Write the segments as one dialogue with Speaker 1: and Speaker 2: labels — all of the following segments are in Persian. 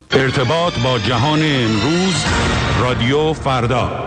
Speaker 1: ارتباط با جهان امروز، رادیو فردا.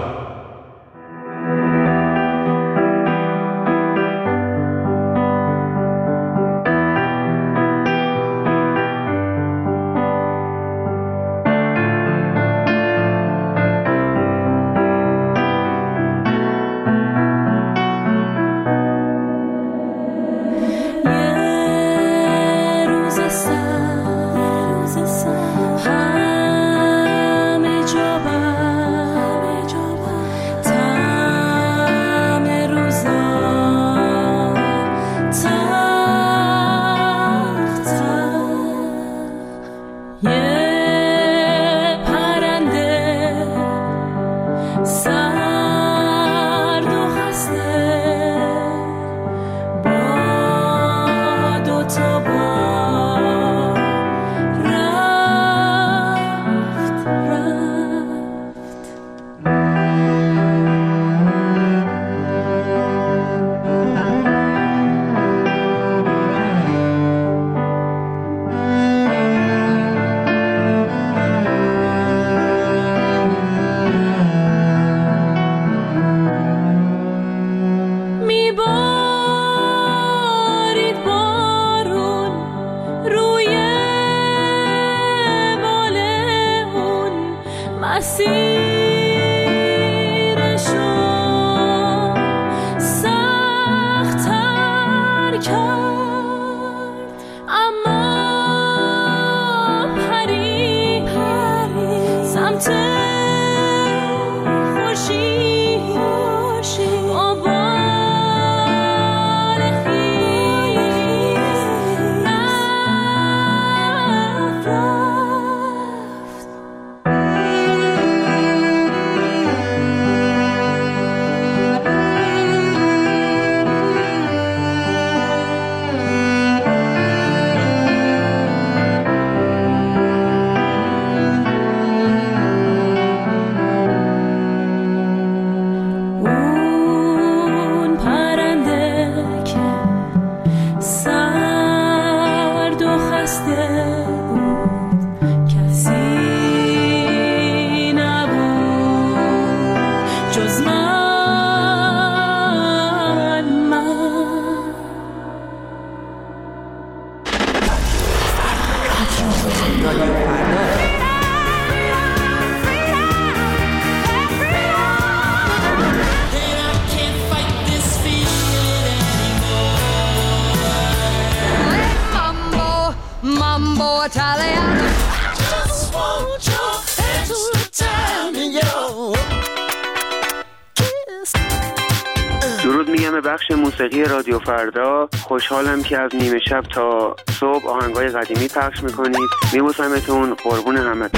Speaker 2: درود میگم به بخش موسیقی رادیو فردا. خوشحالم که از نیمه شب تا صبح آهنگای قدیمی پخش میکنید. میبوسمتون، قربون همتون.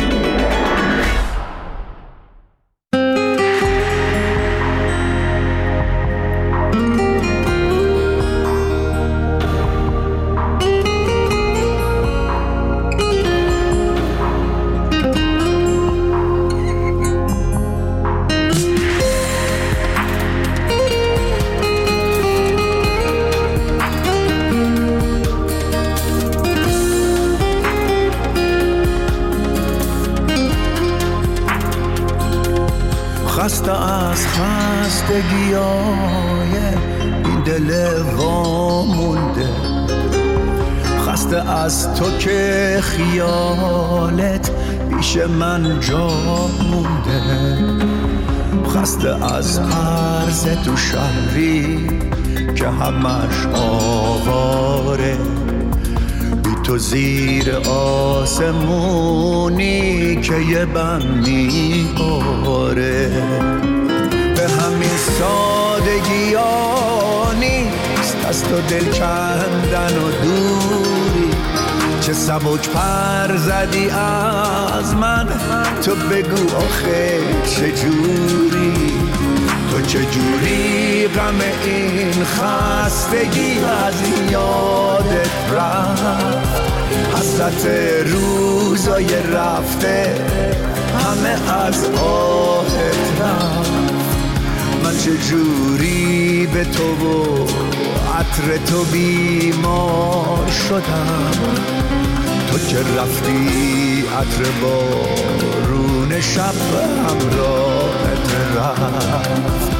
Speaker 3: خسته از خستگیای این دل وامونده، خسته از تو که خیالت پیش من جا مونده، خسته از عرض تو شهری که همش آواره، بی تو زیر آسمونی که یه بم میباره. به همین سادگی ها نیست از تو دل کندن و دوری، چه سبک پر زدی از من، تو بگو آخه چجوری، تو چجوری غم این خستگی از یادت رفت، حسرت روزای رفته همه از آهت رفت. من چجوری به تو و عطر تو بیمار شدم، تو تو که رفتی عطر بارون شب همراهت رفت.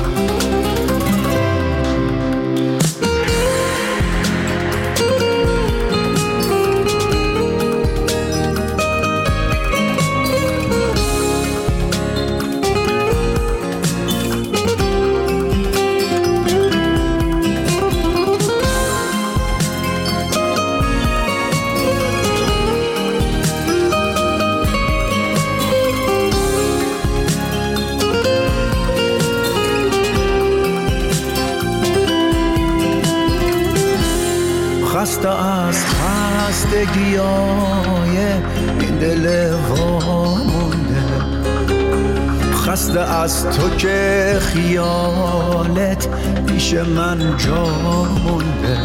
Speaker 3: خسته از خستگیای این دل وامونده، خسته از تو که خیالت پیش من جا مونده،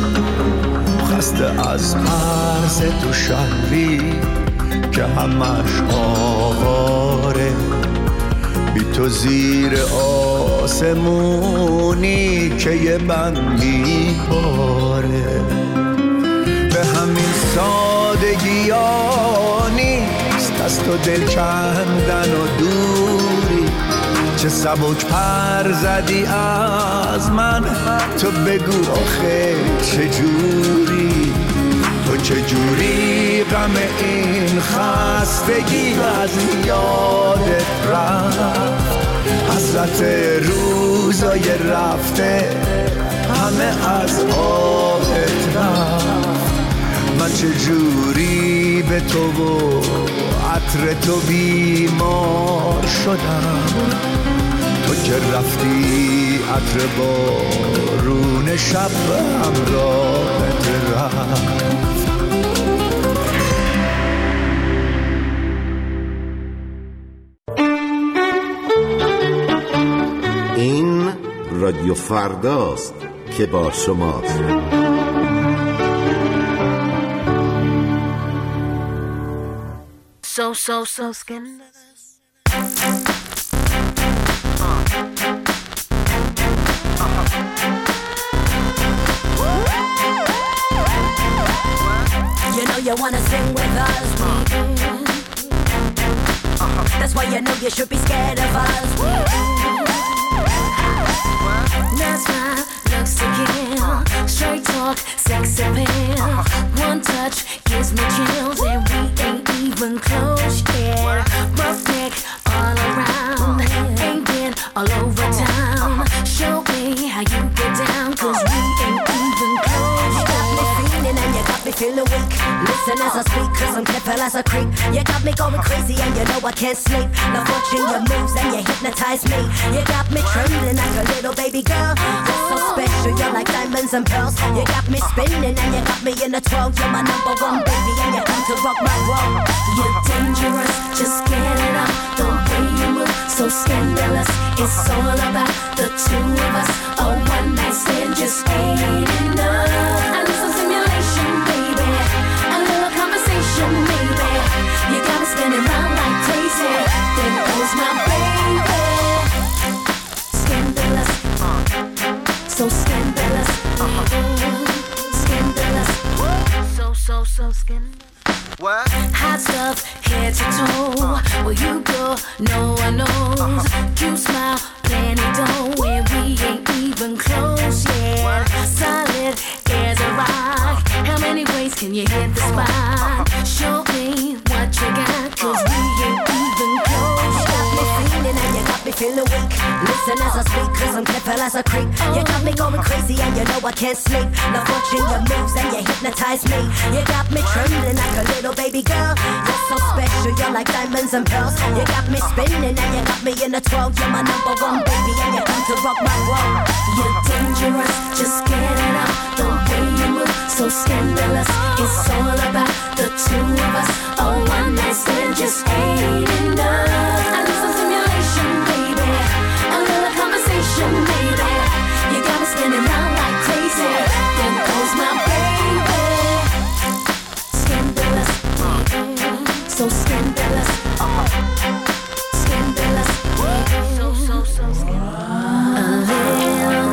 Speaker 3: خسته از مرز تو شهری که همش آواره، بی تو زیر آسمونی که یه بند میباره. به همین سادگی ها نیست از تو دل کندن و دوری، چه سبک پر زدی از من، تو بگو آخه چجوری، تو چجوری غم این خستگی از یادت رفت، حسرت روزای رفته همه از آبت رفت. من چجوری به تو و عطر تو بیمار شدم، تو که رفتی عطر بارون شب همراهت رفت.
Speaker 4: این رادیو فرداست که با شماست.
Speaker 5: So scandalous. You know you wanna sing with us. That's why you know you should be scared of us. That's my looks to kill. Straight talk, sex appeal. One touch gives me chills, and we ain't even close yet. Rough neck all around, ain't been all over town. Show me how you get down, 'cause we ain't even close. You got me feeling and you got me feeling weak. Listen as I speak, 'cause I'm careful as a creep. You got me going crazy and you know I can't sleep. Love watching your moves and you hypnotize me. You got me trembling like a little baby girl. You're so special, you're like diamonds and pearls. You got me spinning and you got me in a twirl. You're my number one baby and you come to rock my world. You're dangerous, just get it up. The way you move, so scandalous. It's all about the two of us. A one night stand just ain't enough. I need some stimulation, baby. A little conversation, maybe. You got me spinning round like crazy. There goes my baby. Scandalous, so scandalous, scandalous, so scandalous. What? Hot stuff, head to toe. Where you go, no one knows. Cute smile, plenty dough, when we ain't even close yet. Solid as a rock. How many ways can you hit the spot? Show me what you got, 'cause we ain't even close. You got me feeling and you got me feeling weak. Listen as I speak, 'cause I'm careful as a creep. You got me going crazy and you know I can't sleep. Love watching your moves and you hypnotize me. You got me trembling like a little baby girl. You're so special, you're like diamonds and pearls. You got me spinning and you got me in a twirl. You're my number one baby and you come to rock my world. You're dangerous, just get it up. The way you move, so scandalous. It's all about the two of us. A one night stand just ain't enough. I need some stimulation, baby. A little conversation, baby. You got me spinning round like crazy. There goes my baby. Scandalous, so scandalous, scandalous, so scandalous. A little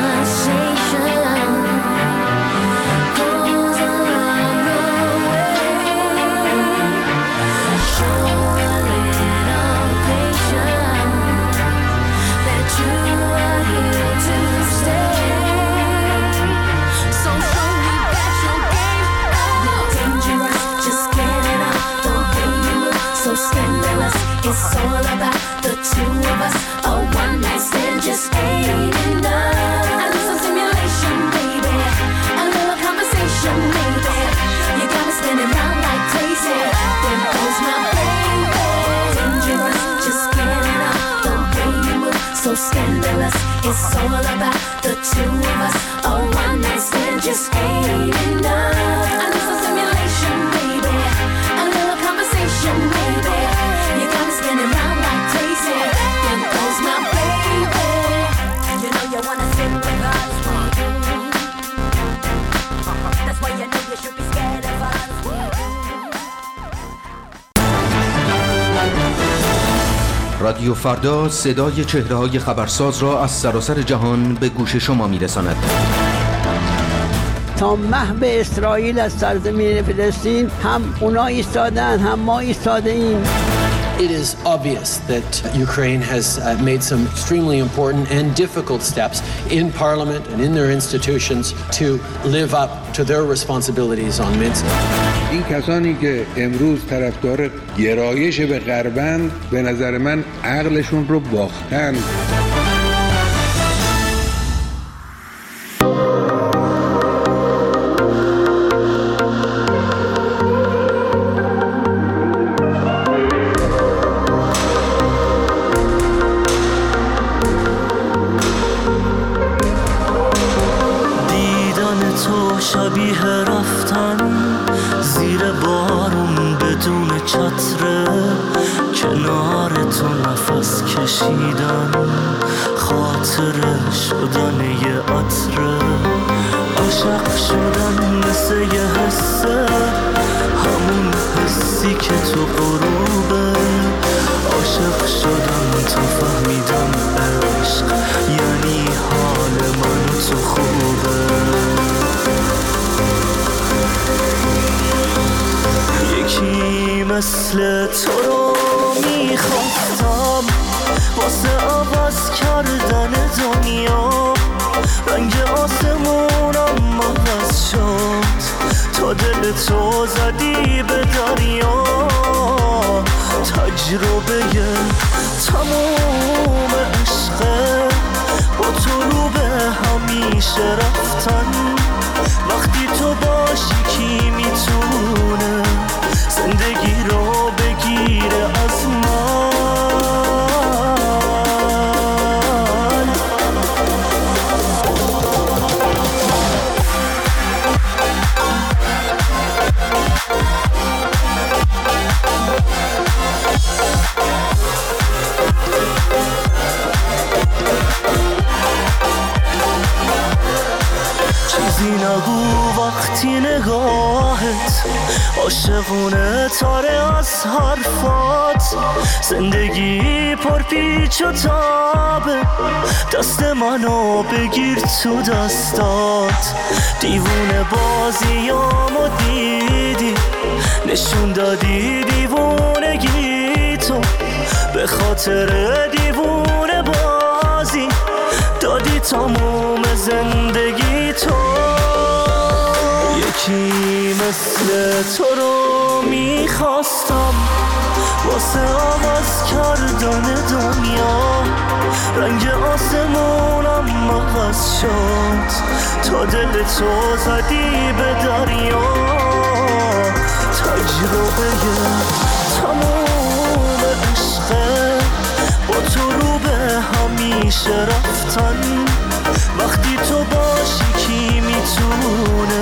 Speaker 5: conversation goes a long way. It's all about the two of us. A one night stand just ain't enough. I need some stimulation, baby. A little conversation, maybe. You got me spinning round like crazy. There goes my baby. Dangerous, just getting up. The way you move, so scandalous. It's all about the two of us. A one night stand just ain't enough. I need some stimulation, baby. A little conversation, maybe. You got me spinning round like crazy. There goes my baby. You know you wanna sit with us. That's why you know you should be scared of us.
Speaker 6: رادیو فردا صدای چهره‌های خبرساز را از سراسر جهان به گوش شما می‌رساند.
Speaker 7: تا محو اسرائیل از سرزمین فلسطین هم اونا ایستادن هم ما ایستاده ایم.
Speaker 8: It is obvious that Ukraine has made some extremely important and difficult steps in parliament and in their institutions to live up to their responsibilities on Minsk.
Speaker 9: این کسانی که امروز طرفدار گرایش به غربند به نظر من عقلشون رو باختن.
Speaker 10: شبیه رفتن زیر بارون بدون چتره، کنار تو نفس کشیدن، خاطره شدن یه عطره، عاشق شدن مثل یه حسه، همون حسی که تو غروبه، عاشق شدن تو فهمیدم عشق یعنی حال من تو خوبه. یکی مثل تو رو میخواستم واسه عوض کردن دنیا، رنگ آسمونم عوض شد تا دل تو زدی به دریا، تجربه تموم عشقه با تو رو به همیشه رفتن، وقتی تو باشی کی میتونه زندگی رو بگیره از من. چیزی نگو وقتی نگاهت عاشقونه تاره از حرفات، زندگی پر پیچ و تابه، دست منو بگیر تو دستات، دیوونه بازیامو دیدی، نشون دادی دیوونگی تو، به خاطر دیوونه بازی دادی تموم زندگی تو. یکی مثل تو رو میخواستم واسه عوض کردن دنیا، رنگ آسمونم عوض شد تا دل تو زدی به دریا، تجربه تموم عشقه با تو رو به همیشه رفتن، وقتی تو باشی کی میتونه